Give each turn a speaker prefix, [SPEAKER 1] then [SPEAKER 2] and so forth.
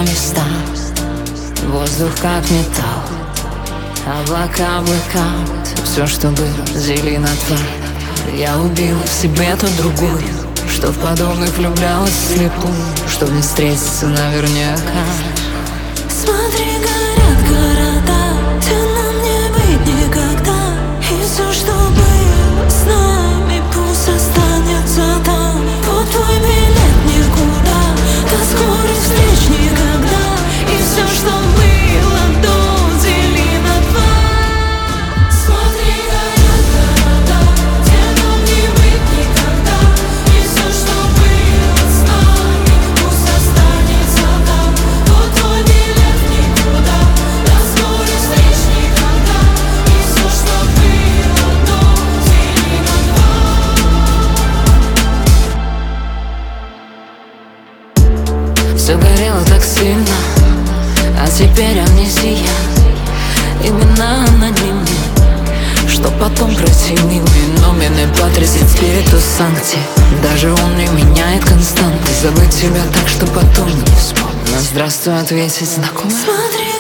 [SPEAKER 1] на места. Воздух как металл, облака блэкаут. Все, что было, зелено тварь. Я убила в себе ту другую, что в подобных влюблялась вслепую, чтоб не встретиться наверняка.
[SPEAKER 2] Смотри, горят города, где нам не быть никогда. И все, что было с нами, пусть останется там. Вот твой билет никуда, до скорых встреч никогда. И все, что было до, дели на два. Смотри, горят города, где нам не быть никогда. И все, что было с нами, пусть останется там. Вот твой билет никуда, до скорых встреч никогда. И все, что было до, дели на два.
[SPEAKER 1] Все горело так сильно, а теперь амнезия. Имена анонимны, что потом пройти мимо. Номины потрясет спириту санкти. Даже он не меняет константы. Забыть тебя так, что потом не вспомню. Но здравствуй ответить знакомый.
[SPEAKER 2] Смотри,